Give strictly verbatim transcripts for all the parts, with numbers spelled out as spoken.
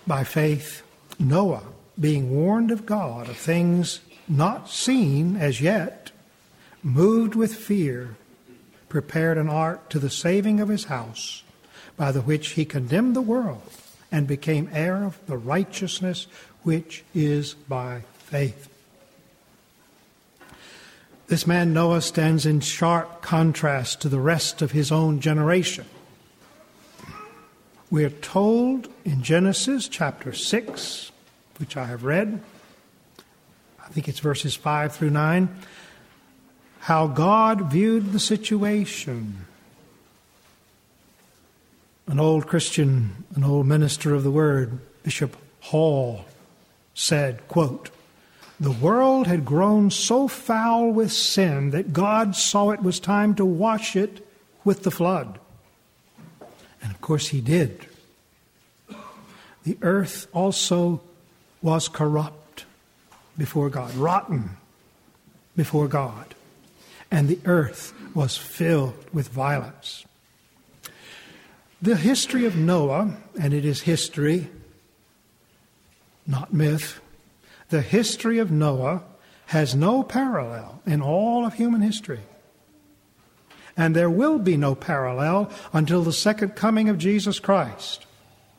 By faith, Noah, being warned of God of things not seen as yet, moved with fear, prepared an ark to the saving of his house, by the which he condemned the world and became heir of the righteousness which is by faith. This man Noah stands in sharp contrast to the rest of his own generation. We are told in Genesis chapter six, which I have read, I think it's verses five through nine, how God viewed the situation. An old Christian, an old minister of the Word, Bishop Hall, said, quote, "The world had grown so foul with sin that God saw it was time to wash it with the flood." And of course he did. The earth also was corrupt before God, rotten before God, and the earth was filled with violence. The history of Noah, and it is history, not myth, the history of Noah has no parallel in all of human history. And there will be no parallel until the second coming of Jesus Christ.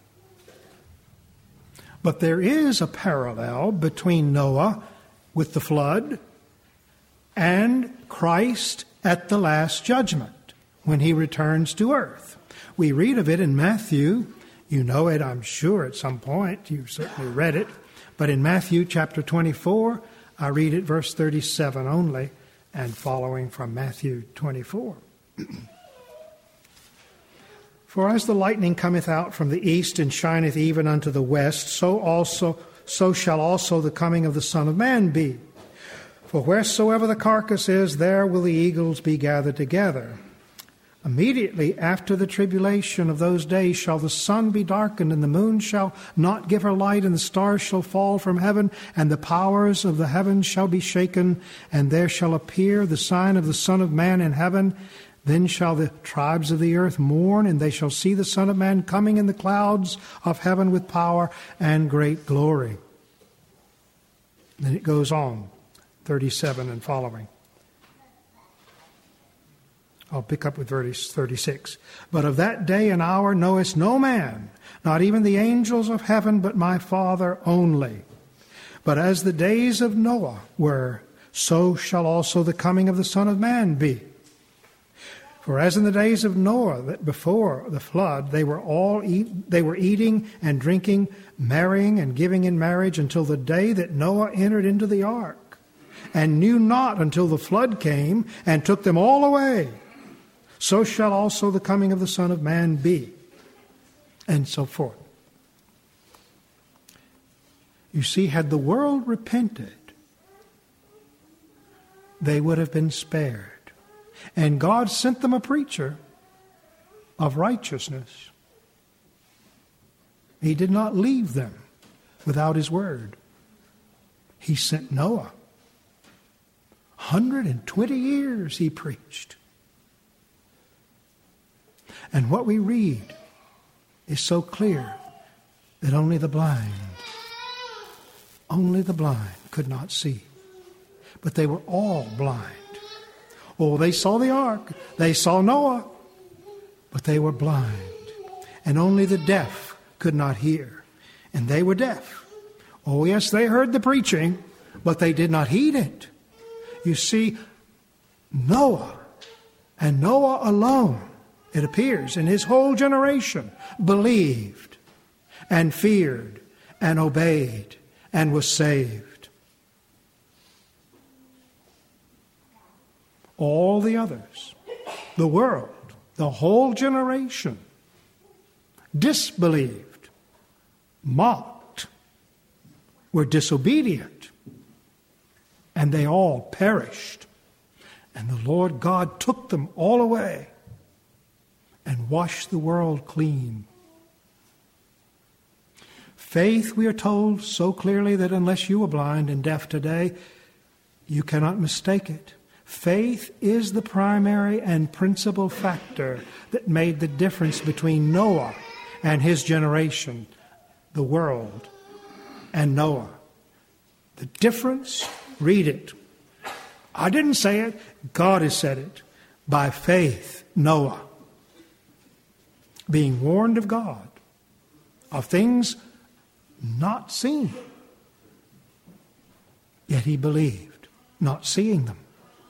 But there is a parallel between Noah with the flood and Christ at the last judgment, when he returns to earth. We read of it in Matthew. You know it, I'm sure, at some point. You've certainly read it. But in Matthew chapter twenty-four, I read it verse thirty-seven only, and following from Matthew twenty-four. "For as the lightning cometh out from the east and shineth even unto the west, so also so shall also the coming of the Son of Man be. For wheresoever the carcass is, there will the eagles be gathered together. Immediately after the tribulation of those days shall the sun be darkened, and the moon shall not give her light, and the stars shall fall from heaven, and the powers of the heavens shall be shaken, and there shall appear the sign of the Son of Man in heaven. Then shall the tribes of the earth mourn, and they shall see the Son of Man coming in the clouds of heaven with power and great glory." Then it goes on, thirty-seven and following. I'll pick up with verse thirty-six. "But of that day and hour knoweth no man, not even the angels of heaven, but my Father only. But as the days of Noah were, so shall also the coming of the Son of Man be. For as in the days of Noah, that before the flood, they were all eat, they were eating and drinking, marrying and giving in marriage, until the day that Noah entered into the ark, and knew not until the flood came and took them all away. So shall also the coming of the Son of Man be." And so forth. You see, had the world repented, they would have been spared. And God sent them a preacher of righteousness. He did not leave them without his word. He sent Noah. one hundred twenty years he preached. And what we read is so clear that only the blind, only the blind could not see. But they were all blind. Oh, they saw the ark, they saw Noah, but they were blind. And only the deaf could not hear, and they were deaf. Oh, yes, they heard the preaching, but they did not heed it. You see, Noah, and Noah alone, it appears, in his whole generation, believed and feared and obeyed and was saved. All the others, the world, the whole generation, disbelieved, mocked, were disobedient, and they all perished. And the Lord God took them all away and washed the world clean. Faith, we are told so clearly that unless you are blind and deaf today, you cannot mistake it. Faith is the primary and principal factor that made the difference between Noah and his generation, the world and Noah. The difference, read it. I didn't say it. God has said it. By faith, Noah, being warned of God of things not seen, yet he believed, not seeing them.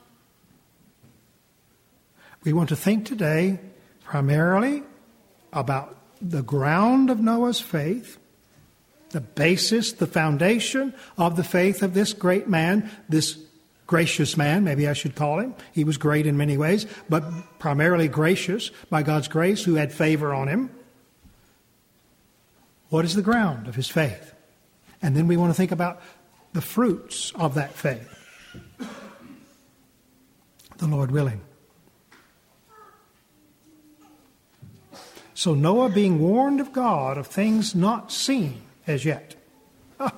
We want to think today primarily about the ground of Noah's faith, the basis, the foundation of the faith of this great man, this gracious man, maybe I should call him. He was great in many ways, but primarily gracious by God's grace, who had favor on him. What is the ground of his faith? And then we want to think about the fruits of that faith. The Lord willing. So Noah, being warned of God of things not seen as yet. Ah.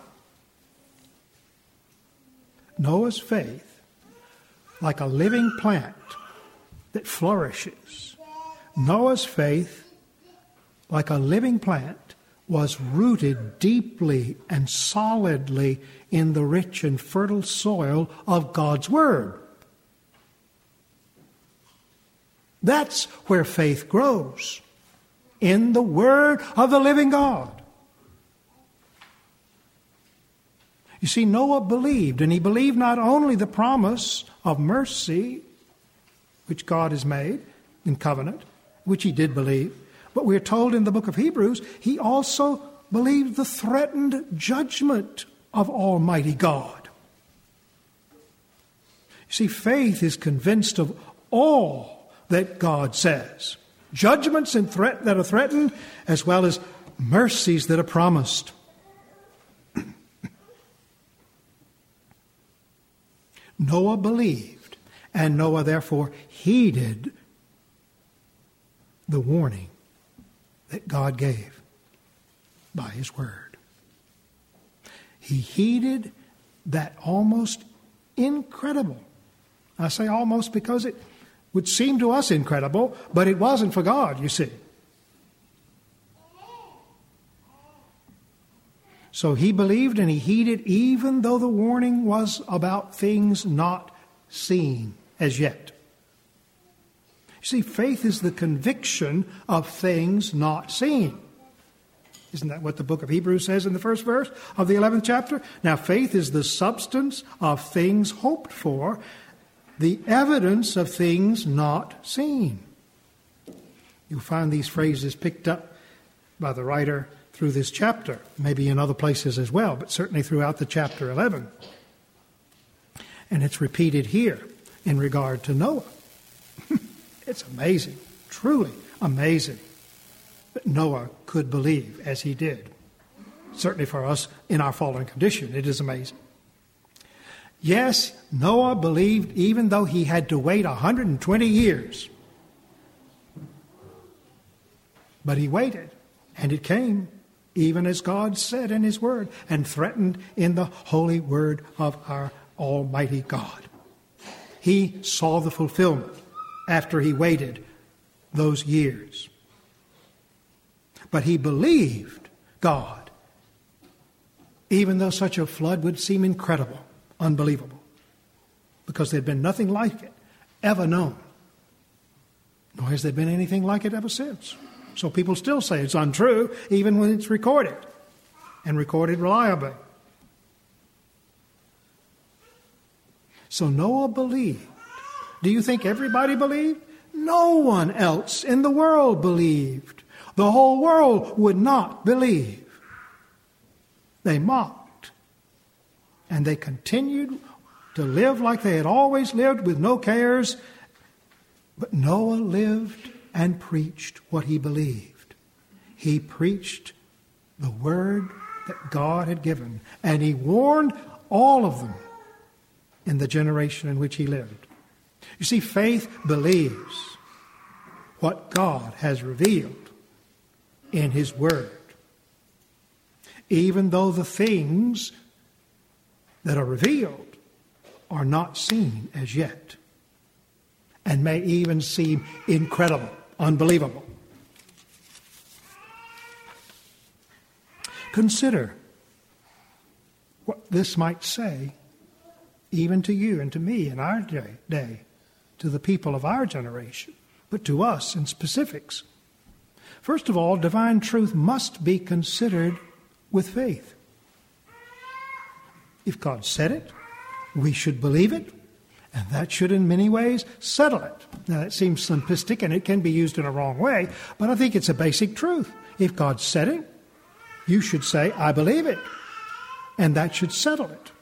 Noah's faith, like a living plant that flourishes. Noah's faith, like a living plant, was rooted deeply and solidly in the rich and fertile soil of God's Word. That's where faith grows, in the Word of the living God. You see, Noah believed, and he believed not only the promise of mercy, which God has made in covenant, which he did believe, but we're told in the book of Hebrews, he also believed the threatened judgment of Almighty God. You see, faith is convinced of all that God says. Judgments and threat that are threatened, as well as mercies that are promised. Noah believed, and Noah therefore heeded the warning that God gave by His Word. He heeded that almost incredible. I say almost because it would seem to us incredible, but it wasn't for God, you see. So he believed and he heeded, even though the warning was about things not seen as yet. You see, faith is the conviction of things not seen. Isn't that what the book of Hebrews says in the first verse of the eleventh chapter? Now, faith is the substance of things hoped for, the evidence of things not seen. You'll find these phrases picked up by the writer through this chapter, maybe in other places as well, but certainly throughout the chapter eleven. And it's repeated here in regard to Noah. It's amazing, truly amazing, that Noah could believe as he did. Certainly for us in our fallen condition, it is amazing. Yes, Noah believed even though he had to wait one hundred twenty years. But he waited, and it came, even as God said in His Word and threatened in the holy Word of our Almighty God. He saw the fulfillment after he waited those years. But he believed God, even though such a flood would seem incredible, unbelievable, because there had been nothing like it ever known, nor has there been anything like it ever since. So people still say it's untrue, even when it's recorded, and recorded reliably. So Noah believed. Do you think everybody believed? No one else in the world believed. The whole world would not believe. They mocked, and they continued to live like they had always lived with no cares. But Noah lived and preached what he believed. He preached the word that God had given, and he warned all of them in the generation in which he lived. You see, faith believes what God has revealed in His Word, even though the things that are revealed are not seen as yet, and may even seem incredible, unbelievable. Consider what this might say even to you and to me in our day, day, to the people of our generation, but to us in specifics. First of all, divine truth must be considered with faith. If God said it, we should believe it, and that should in many ways settle it. Now that seems simplistic and it can be used in a wrong way, but I think it's a basic truth. If God said it, you should say, I believe it, and that should settle it.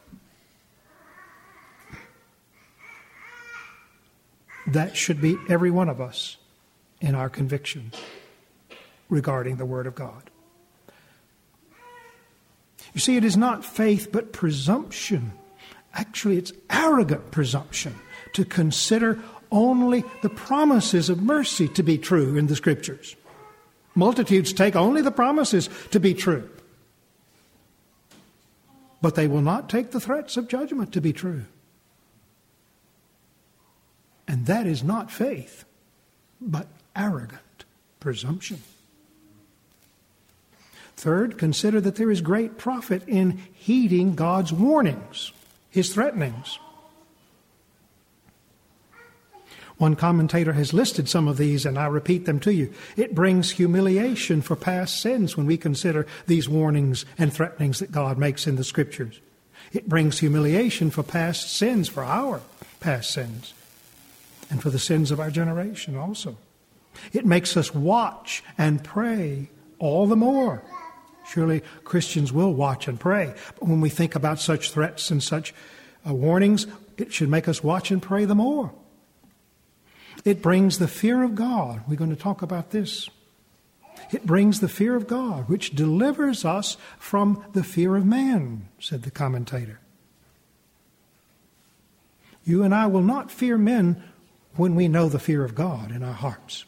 That should be every one of us in our conviction regarding the Word of God. You see, it is not faith but presumption. Actually, it's arrogant presumption to consider only the promises of mercy to be true in the Scriptures. Multitudes take only the promises to be true, but they will not take the threats of judgment to be true. And that is not faith, but arrogant presumption. Third, consider that there is great profit in heeding God's warnings, His threatenings. One commentator has listed some of these, and I repeat them to you. It brings humiliation for past sins when we consider these warnings and threatenings that God makes in the Scriptures. It brings humiliation for past sins, for our past sins, and for the sins of our generation also. It makes us watch and pray all the more. Surely Christians will watch and pray. But when we think about such threats and such uh, warnings, it should make us watch and pray the more. It brings the fear of God. We're going to talk about this. It brings the fear of God, which delivers us from the fear of man, said the commentator. You and I will not fear men when we know the fear of God in our hearts.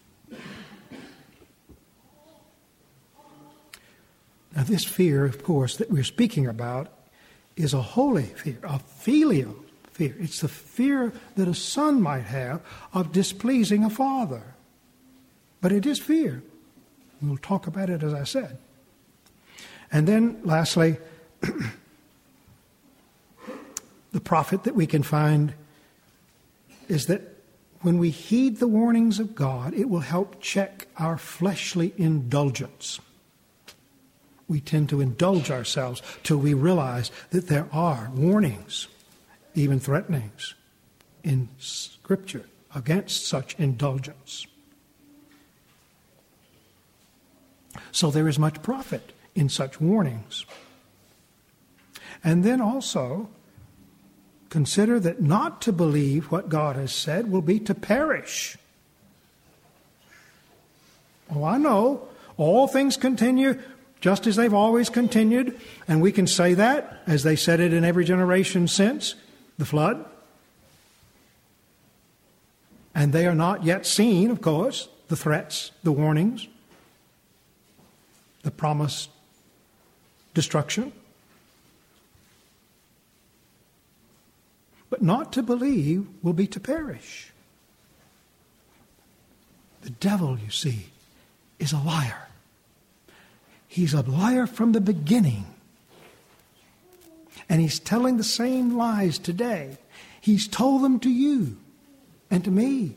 Now, this fear, of course, that we're speaking about is a holy fear, a filial fear. It's the fear that a son might have of displeasing a father. But it is fear. We'll talk about it, as I said. And then, lastly, the profit that we can find is that when we heed the warnings of God, it will help check our fleshly indulgence. We tend to indulge ourselves till we realize that there are warnings, even threatenings, in Scripture against such indulgence. So there is much profit in such warnings. And then also, consider that not to believe what God has said will be to perish. Oh, I know, all things continue just as they've always continued, and we can say that, as they said it in every generation since the flood. And they are not yet seen, of course, the threats, the warnings, the promised destruction. But not to believe will be to perish. The devil, you see, is a liar. He's a liar from the beginning. And he's telling the same lies today. He's told them to you and to me.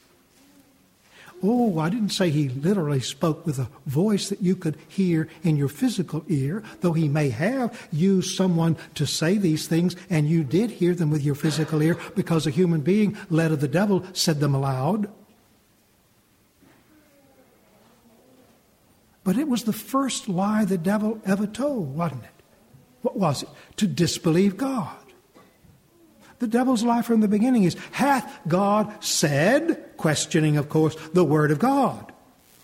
Oh, I didn't say he literally spoke with a voice that you could hear in your physical ear, though he may have used someone to say these things, and you did hear them with your physical ear because a human being, led of the devil, said them aloud. But it was the first lie the devil ever told, wasn't it? What was it? To disbelieve God. The devil's lie from the beginning is, hath God said, questioning, of course, the Word of God.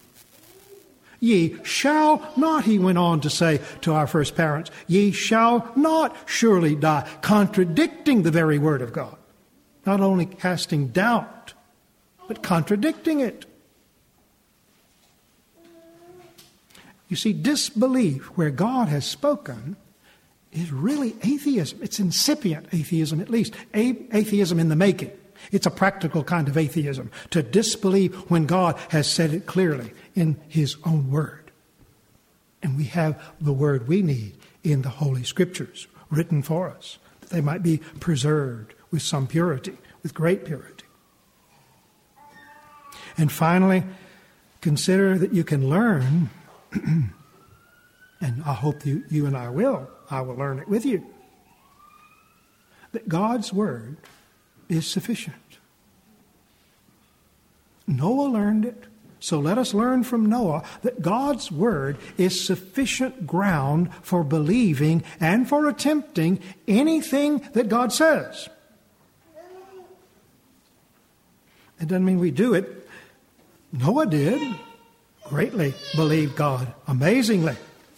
Ye shall not, he went on to say to our first parents, ye shall not surely die, contradicting the very Word of God. Not only casting doubt, but contradicting it. You see, disbelief where God has spoken is really atheism. It's incipient atheism, at least. A- atheism in the making. It's a practical kind of atheism, to disbelieve when God has said it clearly in His own Word. And we have the word we need in the Holy Scriptures written for us, that they might be preserved with some purity, with great purity. And finally, consider that you can learn, and I hope you, you and I will, I will learn it with you, that God's word is sufficient. Noah learned it, so let us learn from Noah that God's word is sufficient ground for believing and for attempting anything that God says. It doesn't mean we do it. Noah did. Greatly believed God. Amazingly.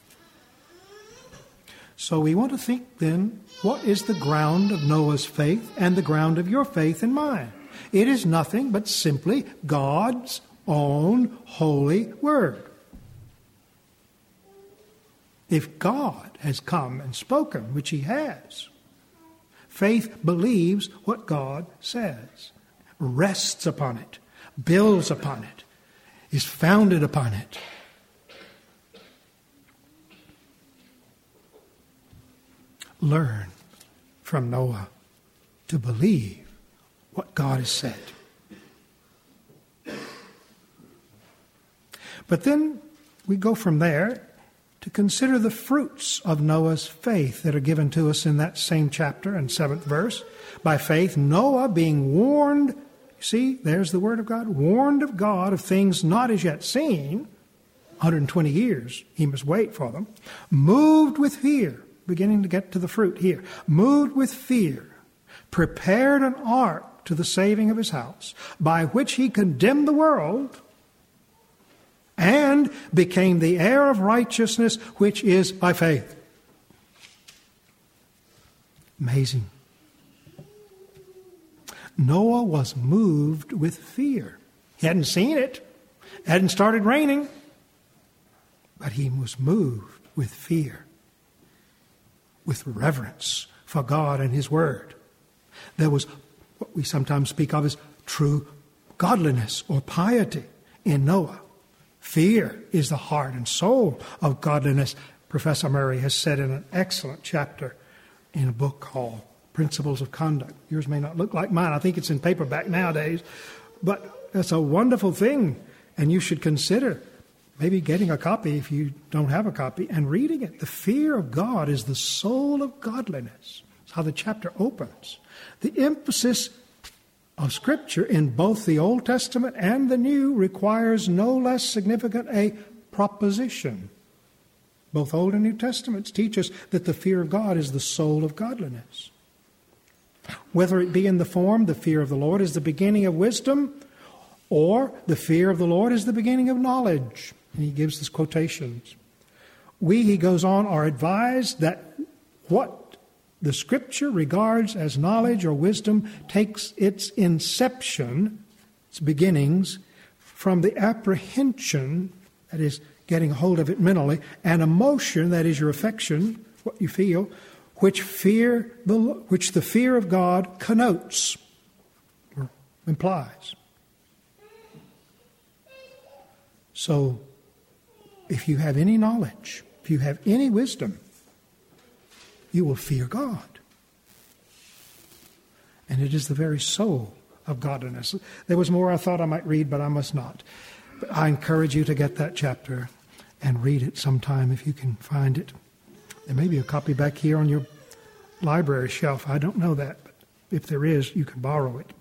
So we want to think then, what is the ground of Noah's faith and the ground of your faith and mine? It is nothing but simply God's own holy word. If God has come and spoken, which he has, faith believes what God says, rests upon it, builds upon it, is founded upon it. Learn from Noah to believe what God has said. But then we go from there to consider the fruits of Noah's faith that are given to us in that same chapter and seventh verse. By faith, Noah, being warned, you see, there's the word of God, warned of God of things not as yet seen, one hundred twenty years, he must wait for them, moved with fear, beginning to get to the fruit here, moved with fear, prepared an ark to the saving of his house, by which he condemned the world, and became the heir of righteousness, which is by faith. Amazing. Noah was moved with fear. He hadn't seen it. It hadn't started raining. But he was moved with fear, with reverence for God and his word. There was what we sometimes speak of as true godliness or piety in Noah. Fear is the heart and soul of godliness, Professor Murray has said in an excellent chapter in a book called Principles of Conduct. Yours may not look like mine. I think it's in paperback nowadays. But it's a wonderful thing, and you should consider maybe getting a copy if you don't have a copy and reading it. The fear of God is the soul of godliness. That's how the chapter opens. The emphasis of Scripture in both the Old Testament and the New requires no less significant a proposition. Both Old and New Testaments teach us that the fear of God is the soul of godliness. Whether it be in the form, the fear of the Lord is the beginning of wisdom, or the fear of the Lord is the beginning of knowledge. And he gives these quotations. We, he goes on, are advised that what the Scripture regards as knowledge or wisdom takes its inception, its beginnings, from the apprehension, that is, getting hold of it mentally, and emotion, that is your affection, what you feel, which fear the which the fear of God connotes or implies. So, if you have any knowledge, if you have any wisdom, you will fear God. And it is the very soul of godliness. There was more I thought I might read, but I must not. But I encourage you to get that chapter and read it sometime if you can find it. There may be a copy back here on your library shelf. I don't know that, but if there is, you can borrow it.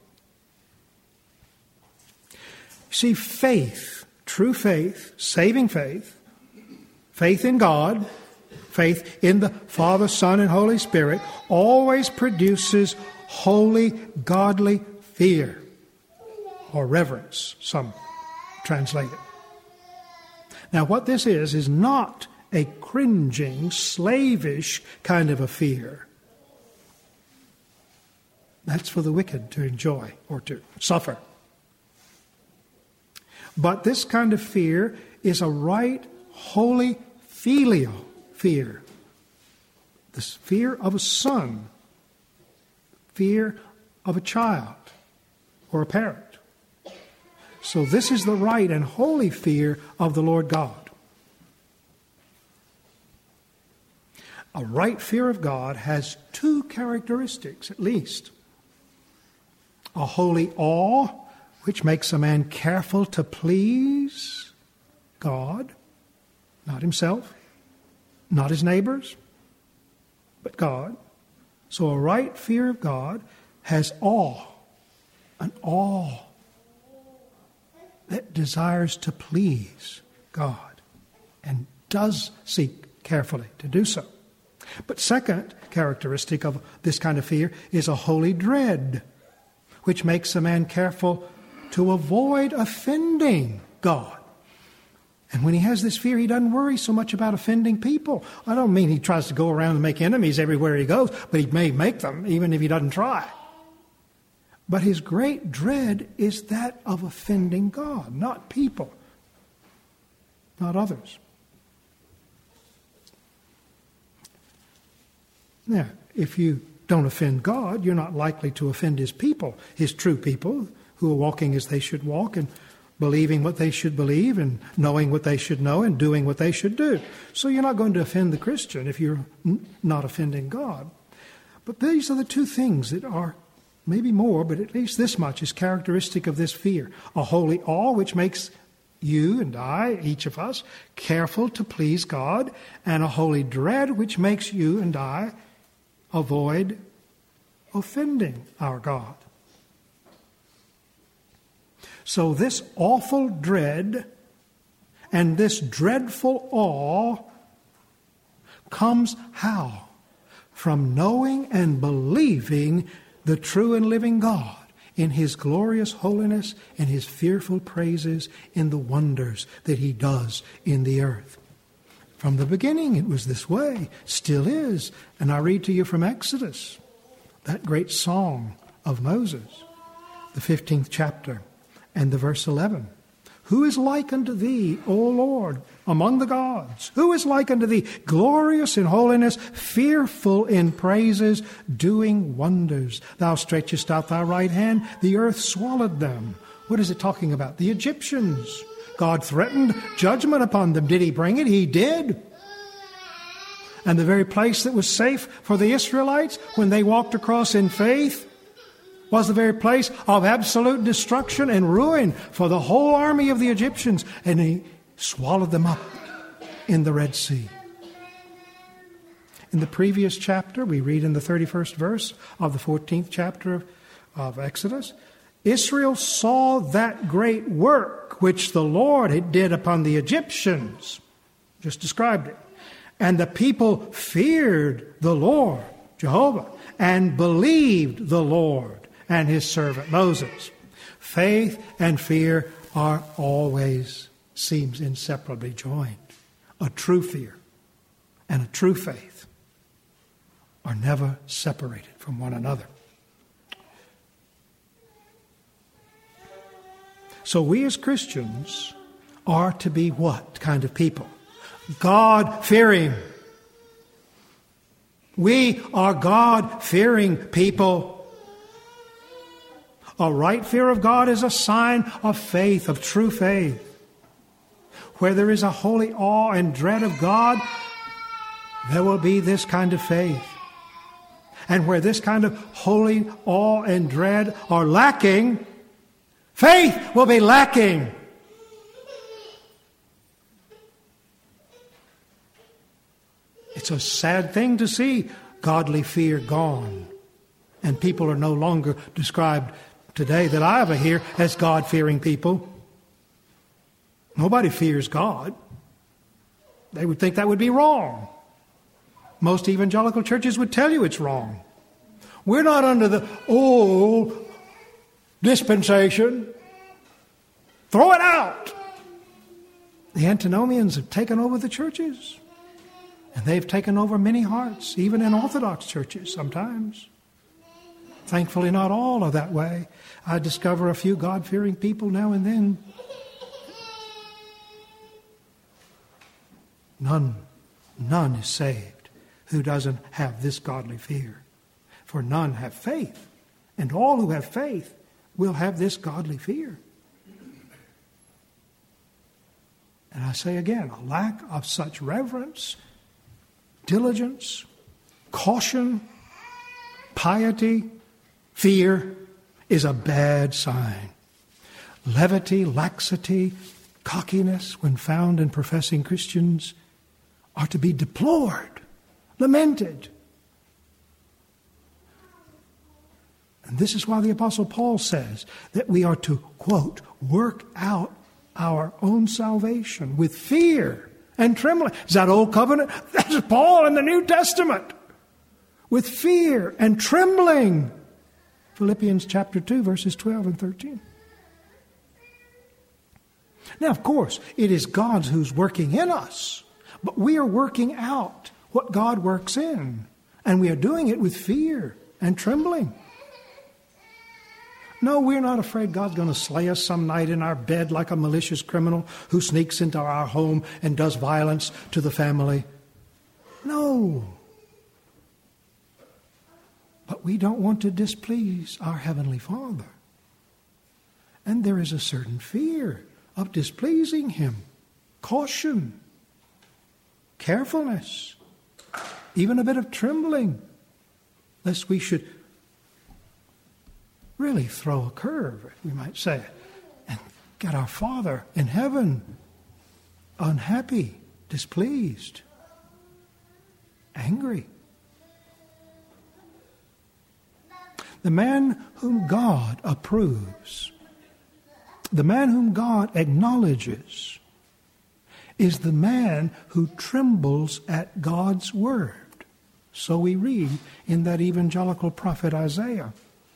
See, faith, true faith, saving faith, faith in God, faith in the Father, Son, and Holy Spirit always produces holy, godly fear or reverence, some translate it. Now, what this is, is not a cringing, slavish kind of a fear. That's for the wicked to enjoy or to suffer. But this kind of fear is a right, holy, filial fear. The fear of a son. Fear of a child or a parent. So this is the right and holy fear of the Lord God. A right fear of God has two characteristics, at least. A holy awe, which makes a man careful to please God, not himself, not his neighbors, but God. So a right fear of God has awe, an awe that desires to please God and does seek carefully to do so. But second characteristic of this kind of fear is a holy dread, which makes a man careful to avoid offending God. And when he has this fear, he doesn't worry so much about offending people. I don't mean he tries to go around and make enemies everywhere he goes, but he may make them even if he doesn't try. But his great dread is that of offending God, not people, not others. Now, if you don't offend God, you're not likely to offend his people, his true people, who are walking as they should walk and believing what they should believe and knowing what they should know and doing what they should do. So you're not going to offend the Christian if you're n- not offending God. But these are the two things that are, maybe more, but at least this much is characteristic of this fear. A holy awe, which makes you and I, each of us, careful to please God, and a holy dread, which makes you and I avoid offending our God. So this awful dread and this dreadful awe comes how? From knowing and believing the true and living God in his glorious holiness and his fearful praises in the wonders that he does in the earth. From the beginning it was this way, still is. And I read to you from Exodus, that great song of Moses, the fifteenth chapter and the verse eleven. Who is like unto thee, O Lord, among the gods? Who is like unto thee, glorious in holiness, fearful in praises, doing wonders? Thou stretchest out thy right hand, the earth swallowed them. What is it talking about? The Egyptians. God threatened judgment upon them. Did he bring it? He did. And the very place that was safe for the Israelites when they walked across in faith was the very place of absolute destruction and ruin for the whole army of the Egyptians. And he swallowed them up in the Red Sea. In the previous chapter, we read in the thirty-first verse of the fourteenth chapter of, of Exodus, Israel saw that great work which the Lord had did upon the Egyptians. Just described it. And the people feared the Lord, Jehovah, and believed the Lord and his servant Moses. Faith and fear are always, seems inseparably joined. A true fear and a true faith are never separated from one another. So we as Christians are to be what kind of people? God-fearing. We are God-fearing people. A right fear of God is a sign of faith, of true faith. Where there is a holy awe and dread of God, there will be this kind of faith. And where this kind of holy awe and dread are lacking, faith will be lacking. It's a sad thing to see godly fear gone. And people are no longer described today that I ever hear as God-fearing people. Nobody fears God. They would think that would be wrong. Most evangelical churches would tell you it's wrong. We're not under the old dispensation. Throw it out. The antinomians have taken over the churches. And they've taken over many hearts, even in Orthodox churches sometimes. Thankfully, not all are that way. I discover a few God-fearing people now and then. None, none is saved who doesn't have this godly fear. For none have faith, and all who have faith will have this godly fear. And I say again, a lack of such reverence diligence, caution, piety, fear is a bad sign. Levity, laxity, cockiness, when found in professing Christians, are to be deplored, lamented. And this is why the Apostle Paul says that we are to, quote, work out our own salvation with fear and trembling. Is that Old Covenant? That's Paul in the New Testament. With fear and trembling. Philippians chapter two, verses twelve and thirteen. Now, of course, it is God who's working in us, but we are working out what God works in, and we are doing it with fear and trembling. No, we're not afraid God's going to slay us some night in our bed like a malicious criminal who sneaks into our home and does violence to the family. No. But we don't want to displease our Heavenly Father. And there is a certain fear of displeasing Him. Caution. Carefulness. Even a bit of trembling. Lest we should really throw a curve, we might say, and get our Father in heaven unhappy, displeased, angry. The man whom God approves, the man whom God acknowledges, is the man who trembles at God's word. So we read in that evangelical prophet Isaiah.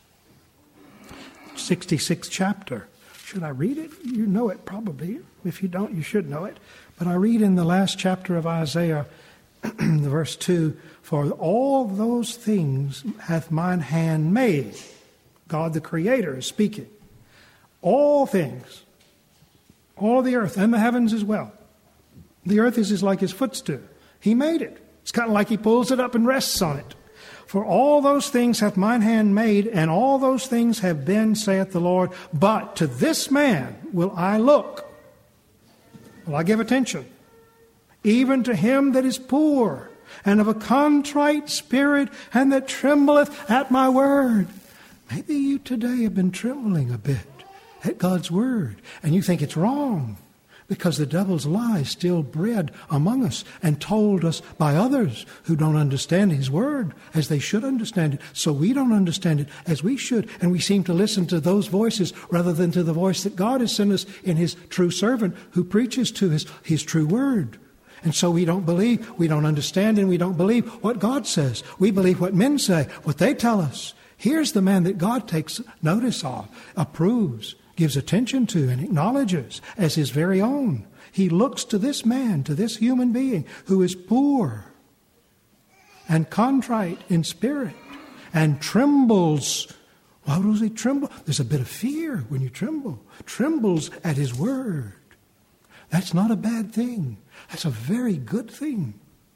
sixty-sixth chapter. Should I read it? You know it probably. If you don't, you should know it. But I read in the last chapter of Isaiah, verse two, for all those things hath mine hand made. God the Creator is speaking. All things, all the earth and the heavens as well. The earth is, is like His footstool. He made it. It's kind of like He pulls it up and rests on it. For all those things hath mine hand made, and all those things have been, saith the Lord. But to this man will I look. Will I give attention? Even to him that is poor, and of a contrite spirit, and that trembleth at my word. Maybe you today have been trembling a bit at God's word, and you think it's wrong. Because the devil's lie still bred among us and told us by others who don't understand His word as they should understand it. So we don't understand it as we should. And we seem to listen to those voices rather than to the voice that God has sent us in His true servant who preaches to His, his true word. And so we don't believe, we don't understand, and we don't believe what God says. We believe what men say, what they tell us. Here's the man that God takes notice of, approves, gives attention to, and acknowledges as His very own. He looks to this man, to this human being who is poor and contrite in spirit and trembles. Why does he tremble? There's a bit of fear when you tremble. Trembles at His word. That's not a bad thing. That's a very good thing.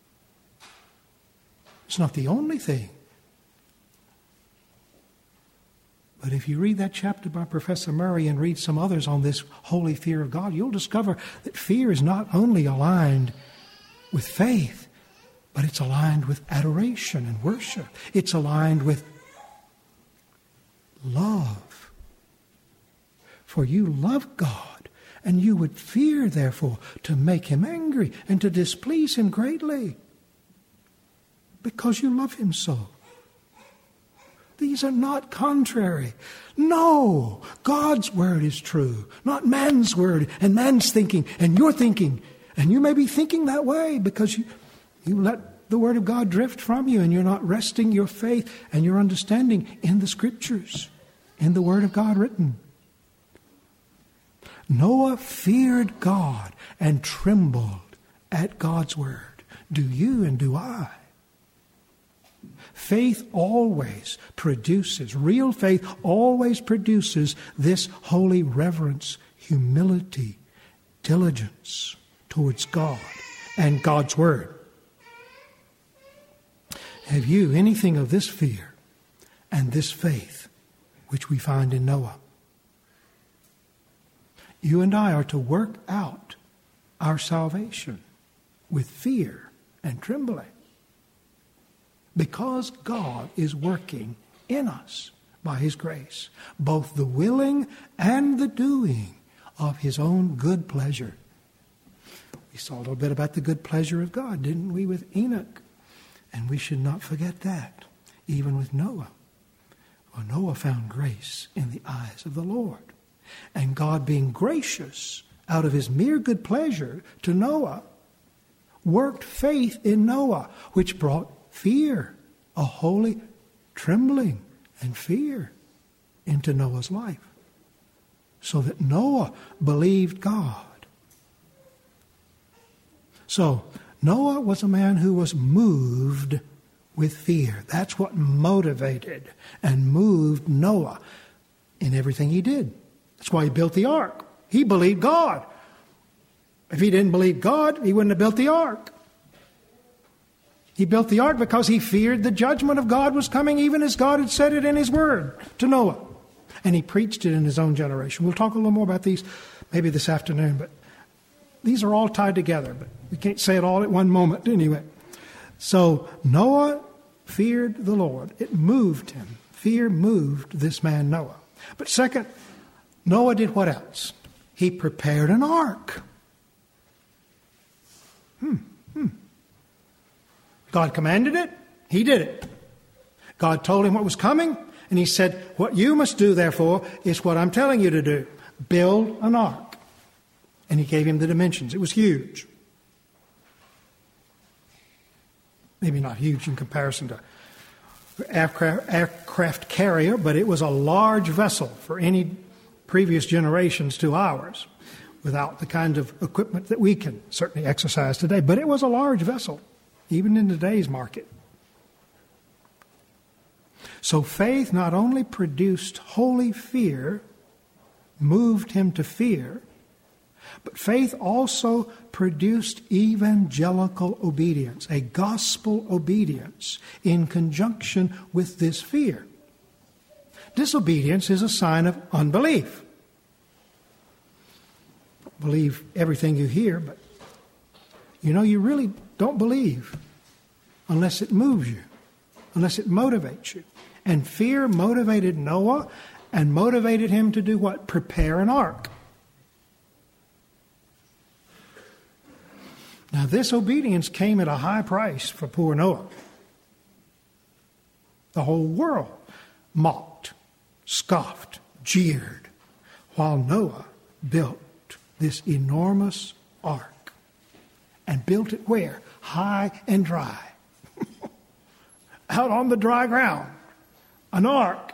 It's not the only thing. But if you read that chapter by Professor Murray and read some others on this holy fear of God, you'll discover that fear is not only aligned with faith, but it's aligned with adoration and worship. It's aligned with love. For you love God, and you would fear, therefore, to make Him angry and to displease Him greatly, because you love Him so. These are not contrary. No, God's word is true, not man's word and man's thinking and your thinking. And you may be thinking that way because you, you let the word of God drift from you and you're not resting your faith and your understanding in the Scriptures, in the word of God written. Noah feared God and trembled at God's word. Do you and do I? Faith always produces, real faith always produces this holy reverence, humility, diligence towards God and God's word. Have you anything of this fear and this faith which we find in Noah? You and I are to work out our salvation with fear and trembling. because God is working in us by His grace, both the willing and the doing of His own good pleasure. We saw a little bit about the good pleasure of God, didn't we, with Enoch? And we should not forget that, even with Noah. Well, Noah found grace in the eyes of the Lord. And God, being gracious out of His mere good pleasure to Noah, worked faith in Noah, which brought fear, a holy trembling and fear into Noah's life, so that Noah believed God. So, Noah was a man who was moved with fear. That's what motivated and moved Noah in everything he did. That's why he built the ark. He believed God. If he didn't believe God, he wouldn't have built the ark. He built the ark because he feared the judgment of God was coming, even as God had said it in His Word to Noah. And he preached it in his own generation. We'll talk a little more about these maybe this afternoon, but these are all tied together. But we can't say it all at one moment anyway. So Noah feared the Lord. It moved him. Fear moved this man Noah. But second, Noah did what else? He prepared an ark. Hmm, hmm. God commanded it. He did it. God told him what was coming. And He said, what you must do, therefore, is what I'm telling you to do. Build an ark. And He gave him the dimensions. It was huge. Maybe not huge in comparison to aircraft, aircraft carrier, but it was a large vessel for any previous generations to ours, without the kind of equipment that we can certainly exercise today. But it was a large vessel, even in today's market. So faith not only produced holy fear, moved him to fear, but faith also produced evangelical obedience, a gospel obedience in conjunction with this fear. Disobedience is a sign of unbelief. Believe everything you hear, but you know, you really don't believe unless it moves you, unless it motivates you. And fear motivated Noah and motivated him to do what? Prepare an ark. Now, this obedience came at a high price for poor Noah. The whole world mocked, scoffed, jeered, while Noah built this enormous ark. And built it where? High and dry. Out on the dry ground. An ark.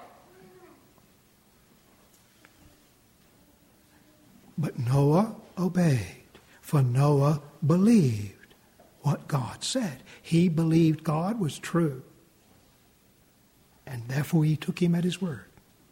But Noah obeyed, for Noah believed what God said. He believed God was true. And therefore he took him at his word.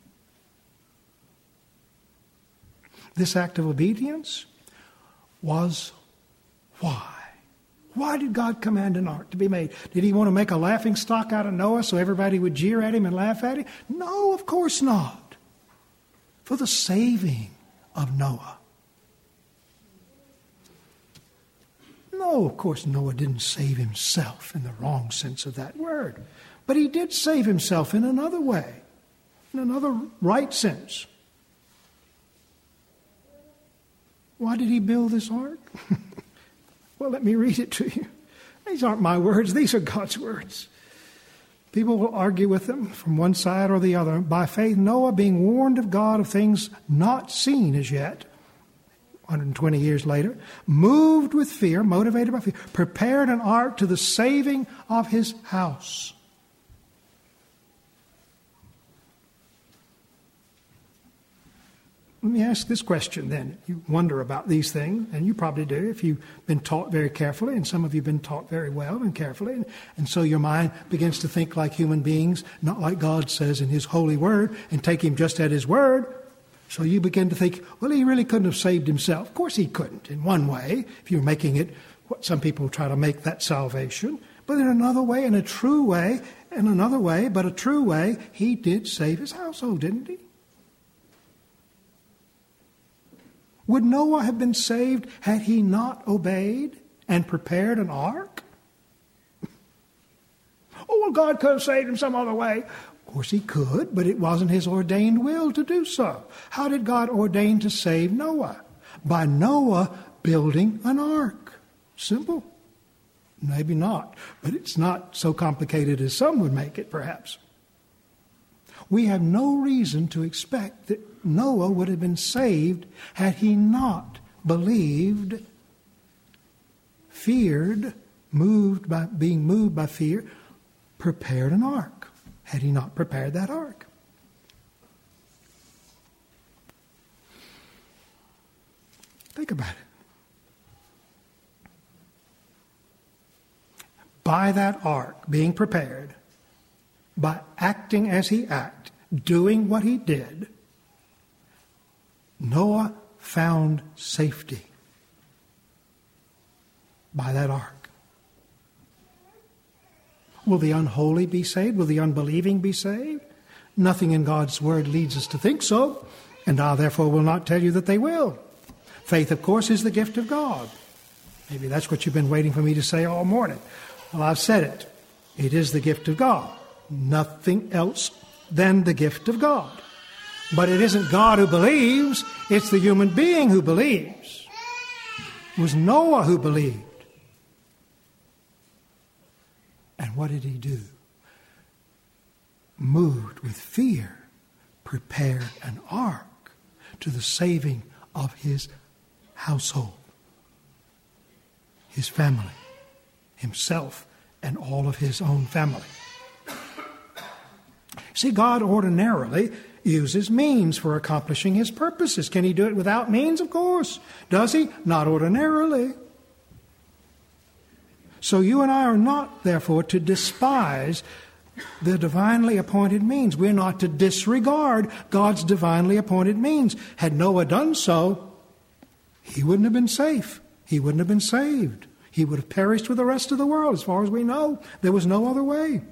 This act of obedience was why? Why did God command an ark to be made? Did He want to make a laughing stock out of Noah so everybody would jeer at him and laugh at him? No, of course not. For the saving of Noah. No, of course Noah didn't save himself in the wrong sense of that word. But he did save himself in another way, in another right sense. Why did he build this ark? Well, let me read it to you. These aren't my words. These are God's words. People will argue with them from one side or the other. By faith, Noah, being warned of God of things not seen as yet, one hundred twenty years later, moved with fear, motivated by fear, prepared an ark to the saving of his house. Let me ask this question then. You wonder about these things, and you probably do if you've been taught very carefully, and some of you have been taught very well and carefully, and, and so your mind begins to think like human beings, not like God says in His holy word, and take Him just at His word. So you begin to think, well, He really couldn't have saved Himself. Of course He couldn't, in one way, if you're making it what some people try to make that salvation. But in another way, in a true way, in another way, but a true way, He did save His household, didn't He? Would Noah have been saved had he not obeyed and prepared an ark? Oh, well, God could have saved him some other way. Of course he could, but it wasn't his ordained will to do so. How did God ordain to save Noah? By Noah building an ark. Simple. Maybe not, but it's not so complicated as some would make it, perhaps. We have no reason to expect that Noah would have been saved had he not believed, feared, moved by being moved by fear, prepared an ark. Had he not prepared that ark? Think about it. By that ark being prepared, by acting as he acted, doing what he did, Noah found safety by that ark. Will the unholy be saved? Will the unbelieving be saved? Nothing in God's word leads us to think so, and I therefore will not tell you that they will. Faith, of course, is the gift of God. Maybe that's what you've been waiting for me to say all morning. Well, I've said it. It is the gift of God. Nothing else than the gift of God. But it isn't God who believes, it's the human being who believes. It was Noah who believed. And what did he do? Moved with fear, prepared an ark to the saving of his household, his family, himself, and all of his own family. See, God ordinarily uses means for accomplishing his purposes. Can he do it without means? Of course. Does he? Not ordinarily. So you and I are not, therefore, to despise the divinely appointed means. We're not to disregard God's divinely appointed means. Had Noah done so, he wouldn't have been safe. He wouldn't have been saved. He would have perished with the rest of the world. As far as we know, there was no other way.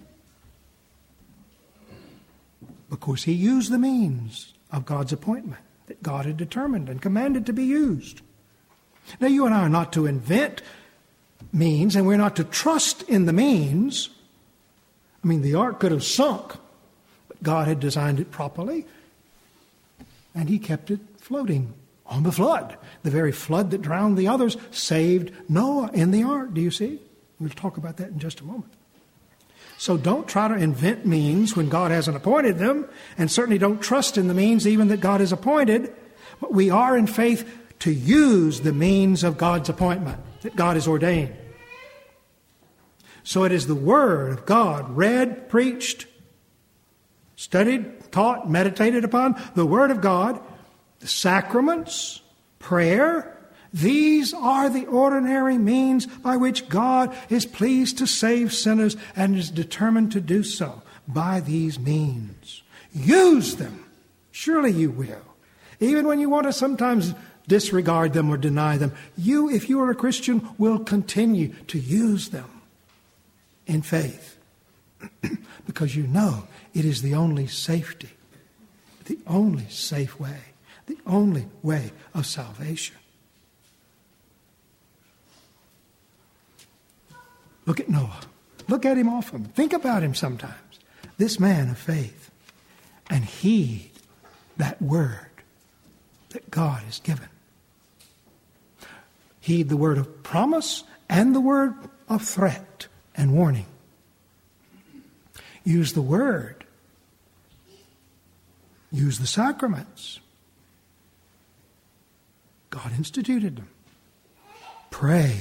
Because he used the means of God's appointment that God had determined and commanded to be used. Now, you and I are not to invent means, and we're not to trust in the means. I mean, the ark could have sunk, but God had designed it properly, and he kept it floating on the flood. The very flood that drowned the others saved Noah in the ark. Do you see? We'll talk about that in just a moment. So don't try to invent means when God hasn't appointed them, and certainly don't trust in the means even that God has appointed. But we are in faith to use the means of God's appointment that God has ordained. So it is the Word of God, read, preached, studied, taught, meditated upon, the Word of God, the sacraments, prayer. These are the ordinary means by which God is pleased to save sinners and is determined to do so by these means. Use them. Surely you will. Even when you want to sometimes disregard them or deny them, you, if you are a Christian, will continue to use them in faith because you know it is the only safety, the only safe way, the only way of salvation. Look at Noah. Look at him often. Think about him sometimes. This man of faith. And heed that word that God has given. Heed the word of promise and the word of threat and warning. Use the word. Use the sacraments. God instituted them. Pray.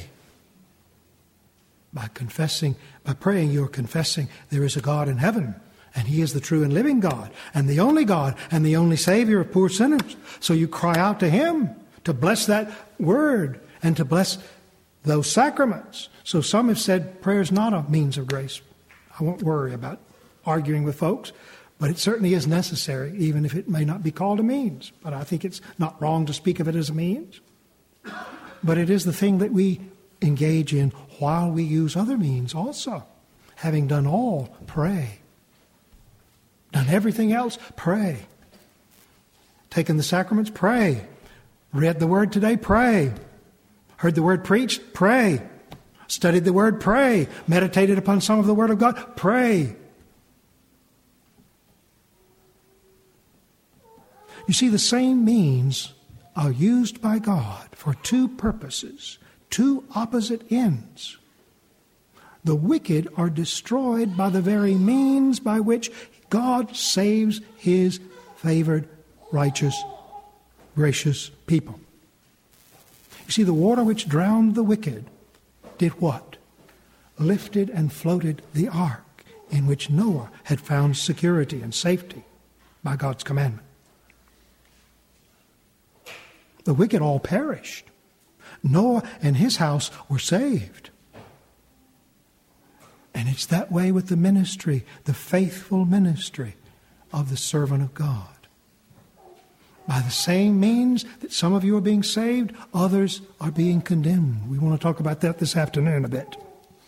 By confessing, by praying, you're confessing there is a God in heaven, and he is the true and living God, and the only God, and the only Savior of poor sinners. So you cry out to him to bless that word and to bless those sacraments. So some have said prayer is not a means of grace. I won't worry about arguing with folks, but it certainly is necessary, even if it may not be called a means. But I think it's not wrong to speak of it as a means. But it is the thing that we engage in while we use other means also. Having done all, pray. Done everything else, pray. Taken the sacraments, pray. Read the word today, pray. Heard the word preached, pray. Studied the Word, pray. Meditated upon some of the Word of God, pray. You see, the same means are used by God for two purposes, two opposite ends. The wicked are destroyed by the very means by which God saves His favored, righteous, gracious people. You see, the water which drowned the wicked did what? Lifted and floated the ark in which Noah had found security and safety by God's commandment. The wicked all perished. Noah and his house were saved. And it's that way with the ministry, the faithful ministry of the servant of God. By the same means that some of you are being saved, others are being condemned. We want to talk about that this afternoon a bit.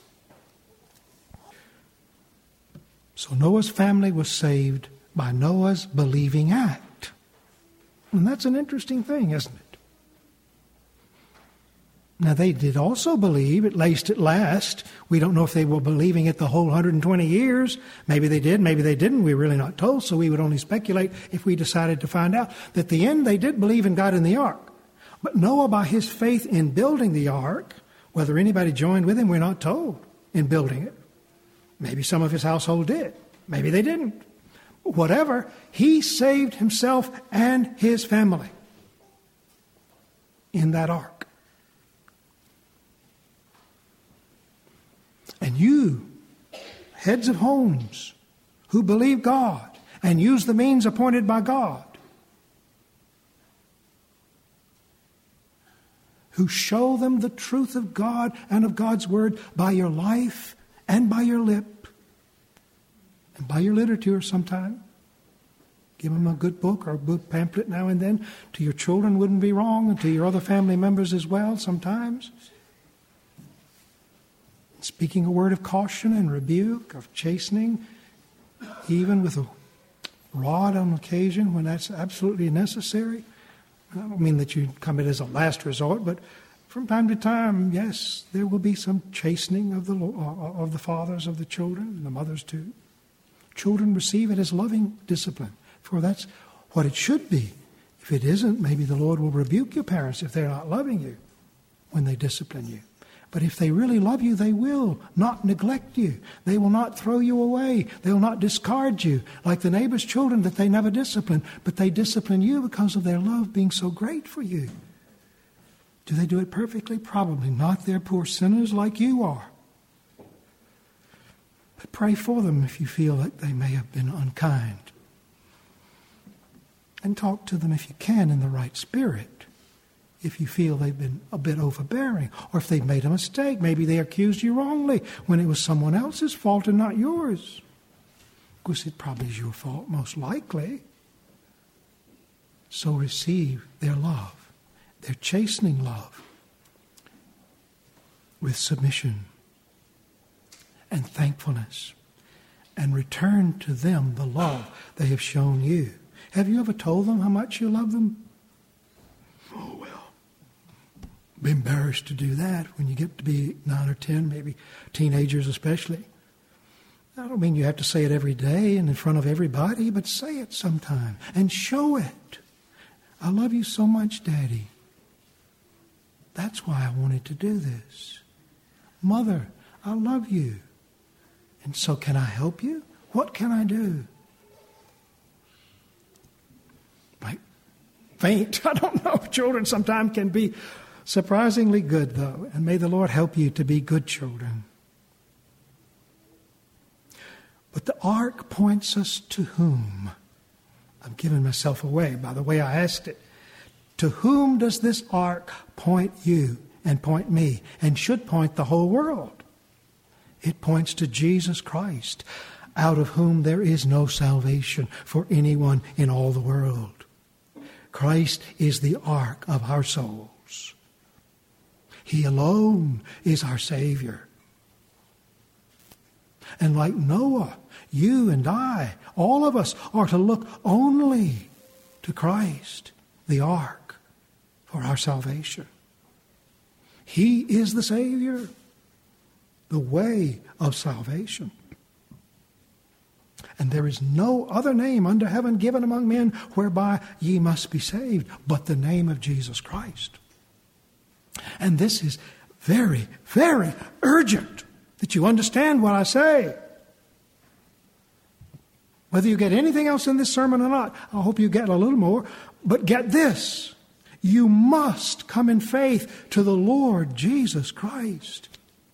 So Noah's family was saved by Noah's believing act. And that's an interesting thing, isn't it? Now, they did also believe, at least at last. We don't know if they were believing it the whole one hundred twenty years. Maybe they did, maybe they didn't. We're really not told, so we would only speculate if we decided to find out. That at the end, they did believe in God in the ark. But Noah, by his faith in building the ark, whether anybody joined with him, we're not told in building it. Maybe some of his household did. Maybe they didn't. Whatever, he saved himself and his family in that ark. And you, heads of homes, who believe God and use the means appointed by God, who show them the truth of God and of God's Word by your life and by your lip and by your literature sometime. Give them a good book or a good pamphlet now and then. To your children wouldn't be wrong, and to your other family members as well sometimes. Speaking a word of caution and rebuke, of chastening, even with a rod on occasion when that's absolutely necessary. I don't mean that you come it as a last resort, but from time to time, yes, there will be some chastening of the of the fathers of the children, and the mothers too. Children receive it as loving discipline, for that's what it should be. If it isn't, maybe the Lord will rebuke your parents if they're not loving you when they discipline you. But if they really love you, they will not neglect you. They will not throw you away. They will not discard you like the neighbor's children that they never discipline, but they discipline you because of their love being so great for you. Do they do it perfectly? Probably not. They're poor sinners like you are. But pray for them if you feel that they may have been unkind. And talk to them if you can in the right spirit. If you feel they've been a bit overbearing, or if they've made a mistake, maybe they accused you wrongly when it was someone else's fault and not yours. Of course, it probably is your fault, most likely. So receive their love, their chastening love, with submission and thankfulness, and return to them the love they have shown you. Have you ever told them how much you love them? Oh, well. Be embarrassed to do that when you get to be nine or ten, maybe teenagers especially. I don't mean you have to say it every day and in front of everybody, but say it sometime and show it. I love you so much, Daddy. That's why I wanted to do this. Mother, I love you. And so can I help you? What can I do? Like faint. I don't know. Children sometimes can be surprisingly good, though, and may the Lord help you to be good children. But the ark points us to whom? I'm giving myself away by the way I asked it. To whom does this ark point you and point me and should point the whole world? It points to Jesus Christ, out of whom there is no salvation for anyone in all the world. Christ is the ark of our souls. He alone is our Savior. And like Noah, you and I, all of us, are to look only to Christ, the ark, for our salvation. He is the Savior. the way of salvation. And there is no other name under heaven given among men whereby ye must be saved, but the name of Jesus Christ. And this is very, very urgent that you understand what I say. Whether you get anything else in this sermon or not, I hope you get a little more. But get this. You must come in faith to the Lord Jesus Christ.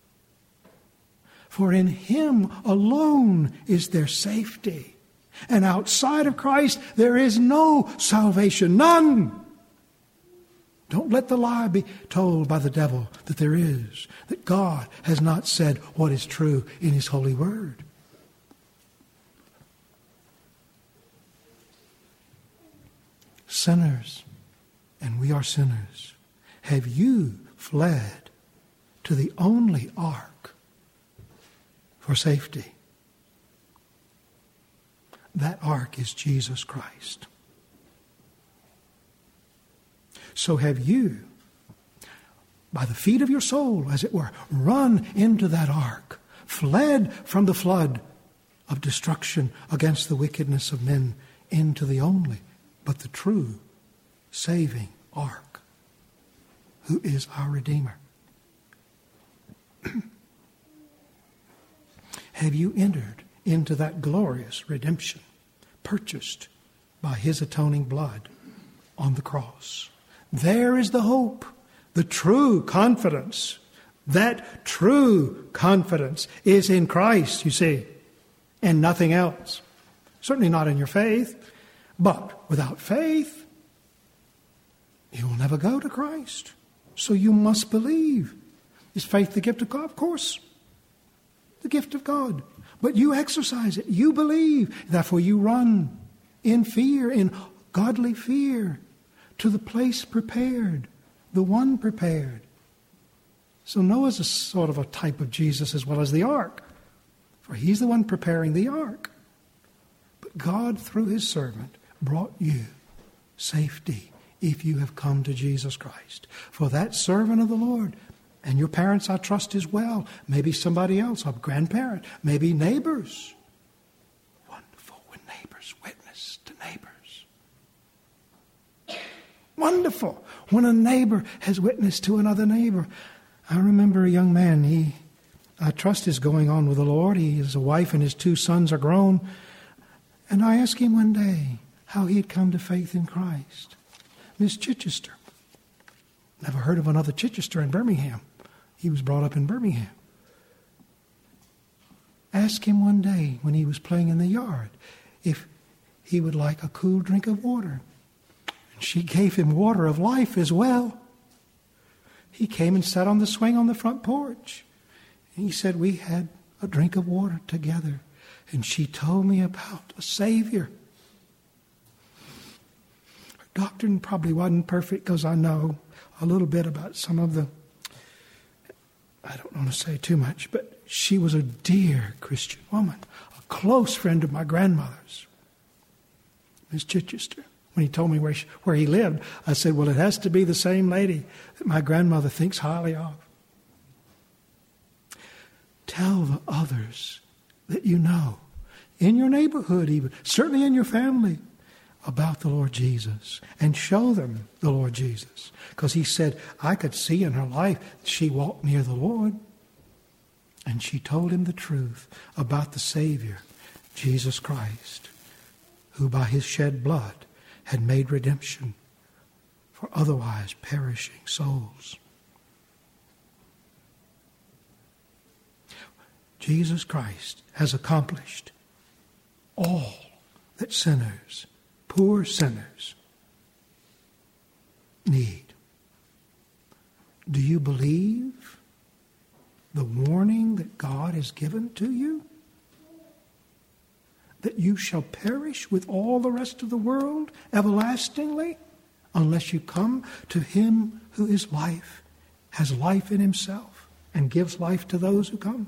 For in Him alone is there safety. And outside of Christ, there is no salvation. None. Don't let the lie be told by the devil that there is. That God has not said what is true in His holy word. Sinners, and we are sinners, have you fled to the only ark for safety? That ark is Jesus Christ. So have you, by the feet of your soul, as it were, run into that ark, fled from the flood of destruction against the wickedness of men into the only but the true saving ark, who is our Redeemer. Have you entered into that glorious redemption purchased by His atoning blood on the cross? There is the hope, the true confidence. That true confidence is in Christ, you see, and nothing else. Certainly not in your faith. But without faith, you will never go to Christ. So you must believe. Is faith the gift of God? Of course. The gift of God. But you exercise it. You believe. Therefore you run in fear, in godly fear, to the place prepared, the one prepared. So Noah's a sort of a type of Jesus as well as the ark. For he's the one preparing the ark. But God, through His servant, brought you safety if you have come to Jesus Christ. For that servant of the Lord, and your parents I trust as well, maybe somebody else, a grandparent, maybe neighbors. Wonderful when neighbors witness to neighbors. Wonderful when a neighbor has witnessed to another neighbor. I remember a young man, he, I trust is going on with the Lord. He has a wife and his two sons are grown. And I asked him one day how he had come to faith in Christ. Miss Chichester. Never heard of another Chichester in Birmingham. He was brought up in Birmingham. Asked him one day when he was playing in the yard if he would like a cool drink of water. And she gave him water of life as well. He came and sat on the swing on the front porch. And he said, we had a drink of water together. And she told me about a Savior. Her doctrine probably wasn't perfect because I know a little bit about some of the, I don't want to say too much, but she was a dear Christian woman, a close friend of my grandmother's, Miss Chichester. When he told me where she, where he lived, I said, well, it has to be the same lady that my grandmother thinks highly of. Tell the others that you know, in your neighborhood even, certainly in your family, about the Lord Jesus. And show them the Lord Jesus. Because he said, I could see in her life she walked near the Lord. And she told him the truth about the Savior, Jesus Christ, who by His shed blood had made redemption for otherwise perishing souls. Jesus Christ has accomplished all that sinners, poor sinners, need. Do you believe the warning that God has given to you? That you shall perish with all the rest of the world everlastingly unless you come to Him who is life, has life in Himself, and gives life to those who come?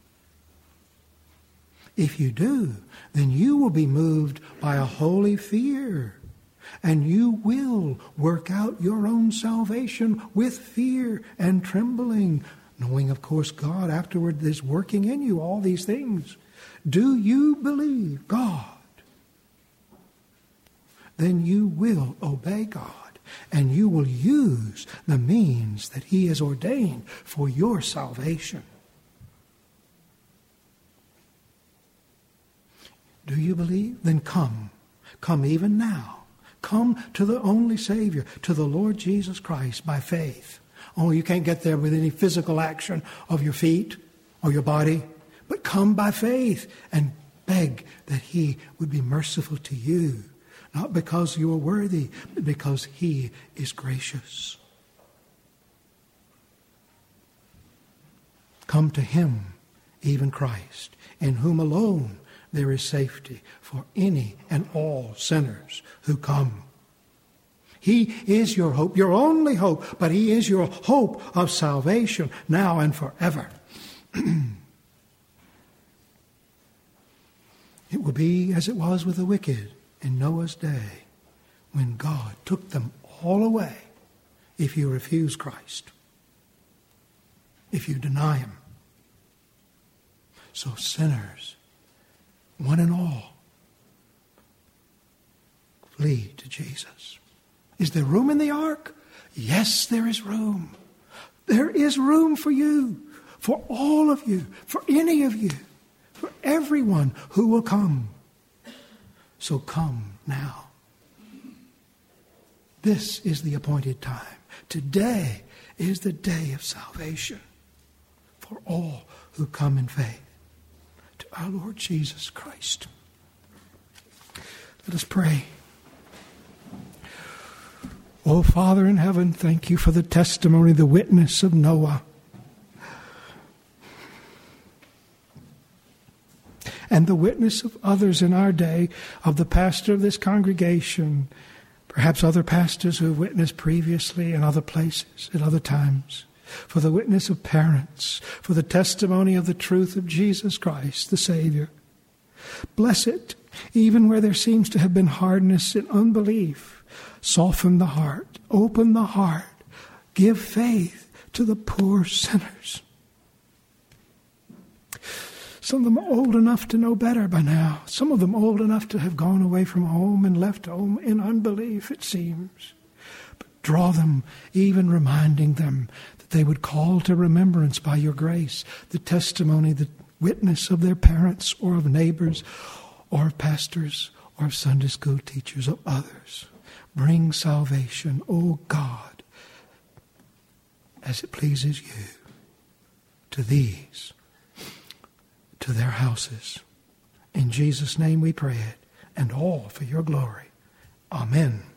If you do, then you will be moved by a holy fear, and you will work out your own salvation with fear and trembling, knowing, of course, God afterward is working in you all these things. Do you believe God? Then you will obey God, and you will use the means that He has ordained for your salvation. Do you believe? Then come. Come even now. Come to the only Savior, to the Lord Jesus Christ by faith. Oh, you can't get there with any physical action of your feet or your body, but come by faith and beg that He would be merciful to you, not because you are worthy, but because He is gracious. Come to Him, even Christ, in whom alone there is safety for any and all sinners who come. He is your hope, your only hope, but He is your hope of salvation now and forever. It will be as it was with the wicked in Noah's day, when God took them all away if you refuse Christ, if you deny Him. So sinners, one and all, flee to Jesus. Is there room in the ark? Yes, there is room. There is room for you, for all of you, for any of you, for everyone who will come. So come now. This is the appointed time. Today is the day of salvation for all who come in faith to our Lord Jesus Christ. Let us pray. Oh, Father in heaven, thank you for the testimony, the witness of Noah. And the witness of others in our day, of the pastor of this congregation, perhaps other pastors who have witnessed previously in other places, at other times. For the witness of parents, for the testimony of the truth of Jesus Christ, the Savior. Bless it, even where there seems to have been hardness and unbelief. Soften the heart, open the heart, give faith to the poor sinners. Some of them old enough to know better by now. Some of them old enough to have gone away from home and left home in unbelief, it seems. But draw them, even reminding them that they would call to remembrance by your grace the testimony, the witness of their parents or of neighbors or of pastors or of Sunday school teachers or others. Bring salvation, O God, as it pleases you, to these, to their houses. In Jesus' name we pray it, and all for your glory. Amen.